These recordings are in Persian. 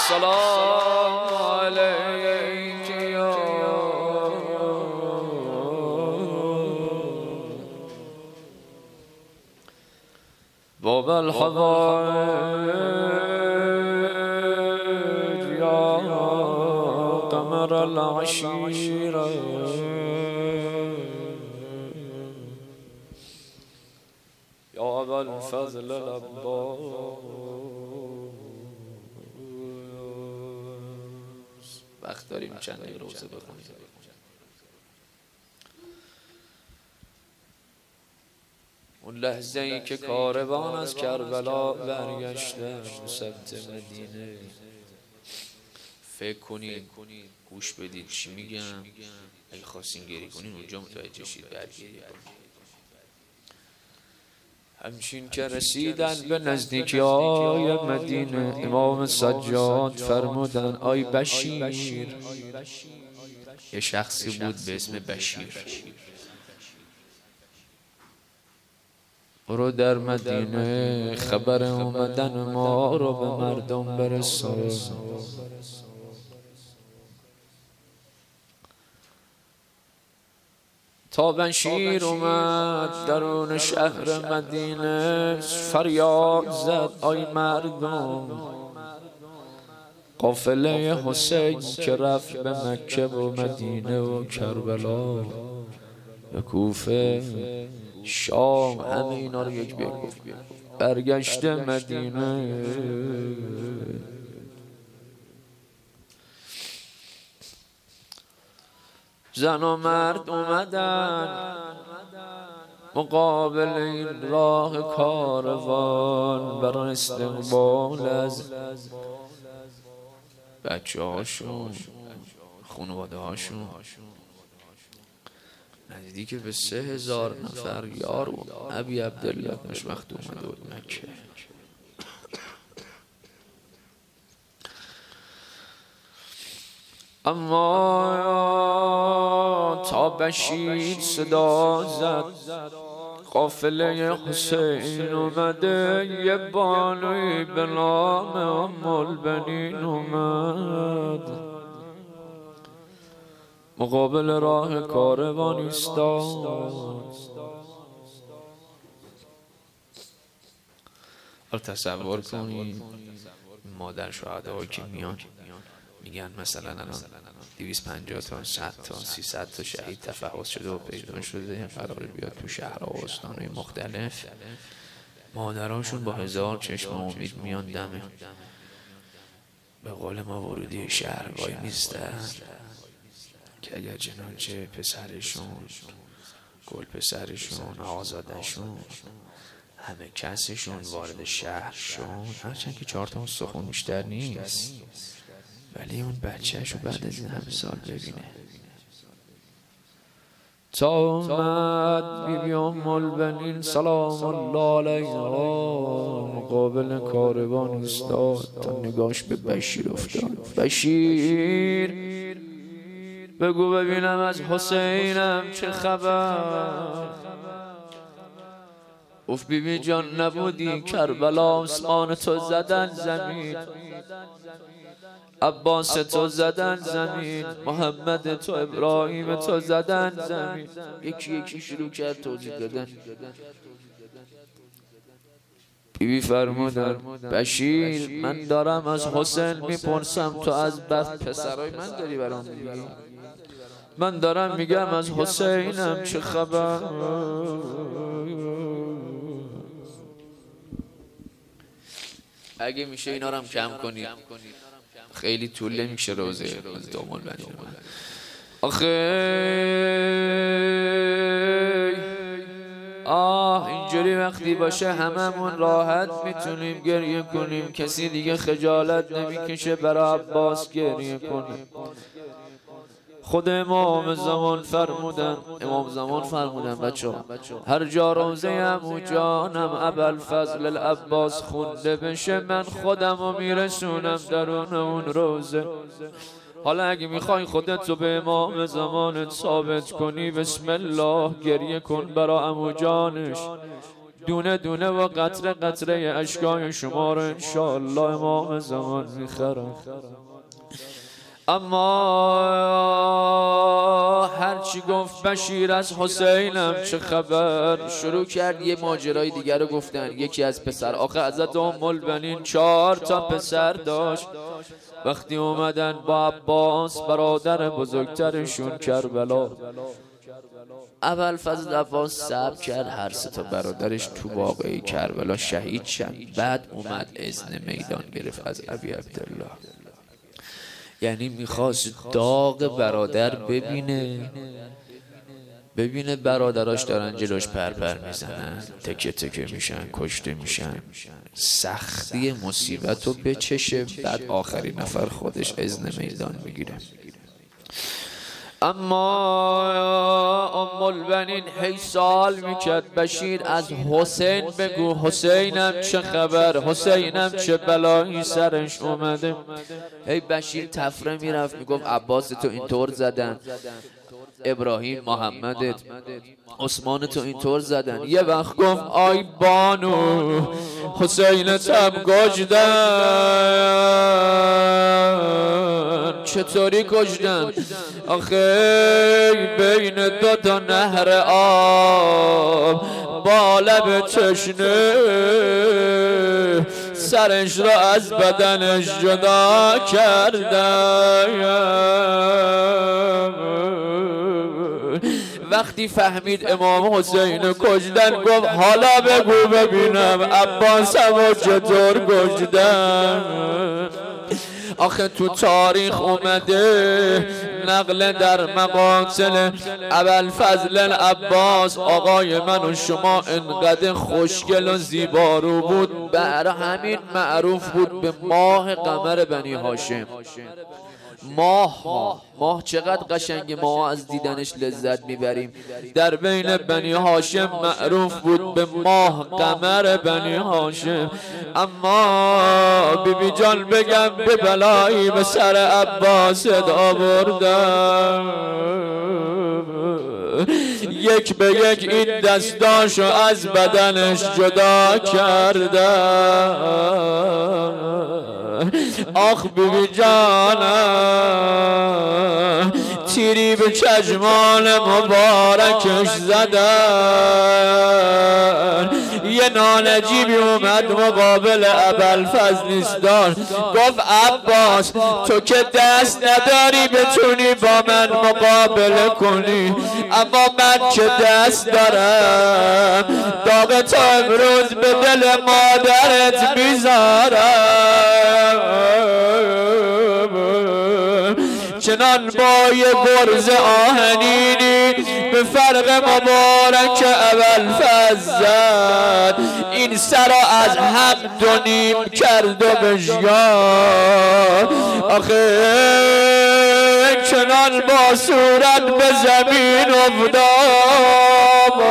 السلام عليك يا باب الحوائج يا قمر العشيرة يا أبا الفضل العباس. وقت داریم چند دقیقه روزه بخونیم. اون لحظه ای که کاروان از کربلا برگشته سمت مدینه، فکر کنید، گوش بدید چی میگم. اگه خواستین گریه کنین اونجا متوجه شید برگریه. همچین که رسیدن به نزدیکی های مدینه، امام سجاد فرمودن آی بشیر. یه شخصی بود به اسم بشیر، برو در مدینه خبر اومدن ما رو به مردم برسون. تا بشیر اومد درون شهر مدینه، فریاد زد آی مردم، قافله حسین که رفت به مکه و مدینه و کربلا به کوفه شام، همه اینا رو یک بگو، برگشته مدینه. زن و مرد اومدن مقابل این راه کاروان برای استقبال از بچه هاشون، خانواده هاشون. نزدیک به 3000 نفر یار و ابی عبدالله داشت وقت اومده بود مکه. اما تا بشیر صدا زد قافله حسین اومده، یه بانوی به نام ام البنین اومد مقابل راه کاروان ایستاد. تصور کنید مادر شهدا که میان میگن مثلا الان 250 تا 100 تا 300 تا شهید تفحص شده و پیدا شده، قرار بیاد تو شهرها و استانهای مختلف. مادرانشون با 1000 چشم امید میان دمه، به قول ما ورودی شهر وای میستن که اگر چنانچه پسرشون، گل پسرشون، آزادشون، همه کسشون وارد شهر شون، هرچند که 4 تا استخون بیشتر نیست، ولی اون بچه‌شو بعد از این همه سال ببینه. تا اومد بیبی ام البنین سلام الله علیها مقابل کاروان ایستاد تا نگاش به بشیر افتاد. بشیر بگو ببینم از حسینم چه خبر. اوف بیبی جان نبودی کربلا، آسمان تو زدن زمین، عباس تو زدن زمین، محمد تو ابراهیم تو زدن زمین. یکی یکی شروع کرد توضیح دادن. بیبی فرمودن بشیر من دارم از حسین میپرسم، تو از پسرای من داری برام میگی؟ من دارم میگم از حسینم چه خبر. اگه میشه اینا رو هم کم کنید، خیلی طول نمیشه روزه از دومال بنید. آخه اینجوری وقتی باشه هممون راحت میتونیم گریه کنیم، کسی دیگه خجالت نمیکشه برای عباس گریه کنیم. خود امام زمان فرمودن بچه هر جا روزه عمو جانم ابوالفضل العباس خونده بشه، من خودمو میرسونم درون اون روزه. حالا اگه میخوای خودت رو به امام زمانت ثابت کنی، بسم الله گریه کن برا عمو جانش. دونه دونه و قطره قطره اشکای شما رو انشاءالله امام زمان میخرم. اما هرچی گفت بشیر از حسینم چه خبر، شروع کرد یه ماجرای دیگر رو گفتن. یکی از پسر، آخه حضرت ام البنین 4 تا پسر داشت. وقتی اومدن با عباس برادر بزرگترشون کربلا، ابوالفضل عباس صبر کرد هر 3 تا برادرش تو واقعه کربلا شهید شدن. بعد اومد اذن میدان گرفت از ابی عبدالله. یعنی میخواست داغ برادر ببینه برادراش دارن جلوش پرپر میزنن، تکه تکه میشن، کشته میشن، سختی مصیبت رو بچشه. بعد آخرین نفر خودش اذن میدان میگیره. اما ام البنین هی سوال میکرد بشیر از حسین بگو، حسینم چه خبر، حسینم چه بلایی سرش اومده. هی بشیر تفره میرفت میگفت عباس تو اینطور زدن، ابراهیم محمدت عثمان تو اینطور زدن. یه وقت گفت آی بانو حسین تب کشدن. چطوری کشدن؟ آخه بین 2 تا نهر آب با لب تشنه سرش را از بدنش جدا کردن. وقتی فهمید امام حسین کشدن گفت حالا بگو ببینم عباسمو چطور کشدن. آخه تو تاریخ اومده نقل در مقاتل ابوالفضل العباس، آقای من و شما انقدر خوشگل و زیبارو بود، برای همین معروف بود به ماه قمر بنی هاشم. ماه چقدر قشنگه، ما از دیدنش لذت میبریم. در بین بنی هاشم معروف بود به ماه قمر بنی هاشم. اما بیبی جان بگم به بلایی به سر عباس آوردن، یک به یک این دستاشو از بدنش جدا کردن. آخ بیبی جانم تیری به چشمان مبارکش زدن. یه نانجیبی اومد مقابل ابوالفضل ایستاد، گفت عباس تو که دست نداری بتونی با من مقابله کنی، اما من که دست دارم داغ تو امروز به دل مادرت میذارم. چنان با یه گرز آهنینی به فرق مبارک ابوالفضل زد، این سر از هم 2 نیم کرد و بشکافت. آخه چنان با صورت به زمین افتاد.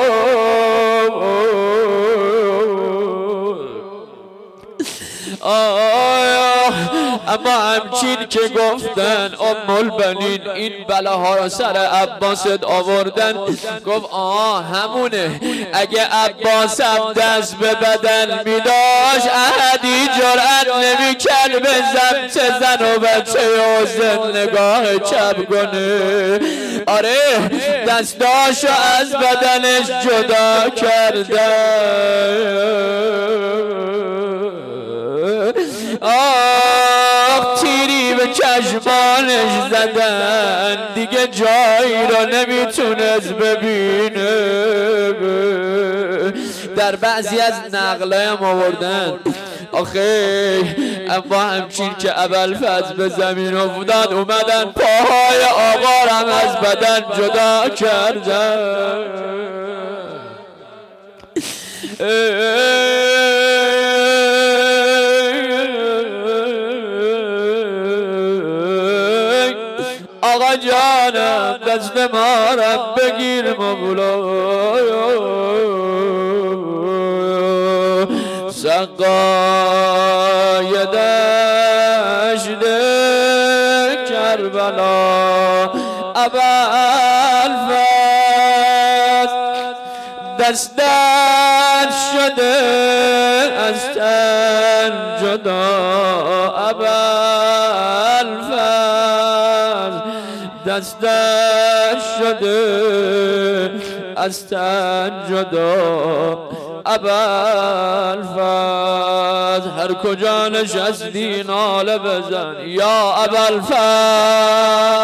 اما همچین که گفتن ام البنین این بلاها را سر عباست آوردن، گفت همونه، اگه عباس هم دست به بدن میداشت احدی جرأت نمیکرد به زن و بچه حسین نگاه چپ کنه. آره دستاشو از بدنش جدا کردن. آخ تیری به چشمانش زدن، دیگه جایی را نمیتونست ببینه. در بعضی از نقله هم آوردن آخه اما همچین که ابوالفضل به زمین افتاد اومدن پاهای آقا را از بدن جدا کردن. آقا جانم دست ما را بگیر مولا، سقای دشت کربلا ابوالفضل دستت شده از تن جدا ابوالفضل، دستت شده از تن جدا ابوالفضل. هر کجا نشستی ناله بزن یا ابوالفضل.